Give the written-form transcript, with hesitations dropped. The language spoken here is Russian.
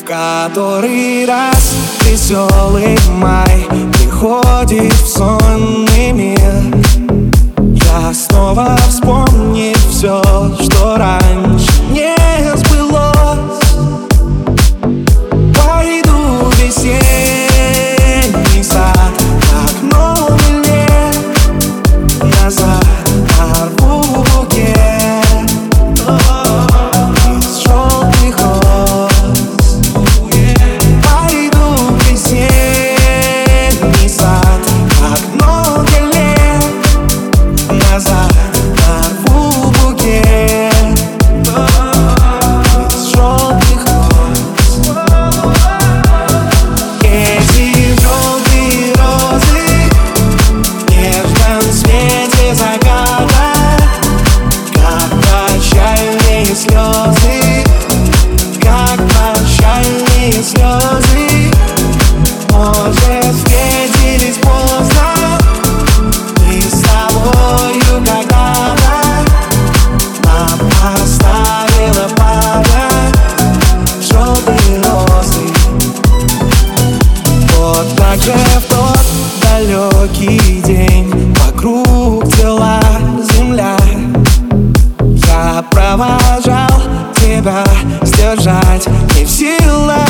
Который раз веселый май приходит в сонный мир, я снова вспомнив все, что раньше не сбылось. Пойду в весенний сад, окно мне назад нарву букет из желтых роз. Пойду в весенний сад, окно мне назад нарву букет из желтых роз. Эти желтые розы в нежном свете заката, как прощальные слезы, как прощальные слезы. Может, встретились поздно мы с тобою когда-то, нам оставила память желтые розы. Вот так же в тот далекий день вокруг цвела земля. Я провожал тебя, сдержать не в силах.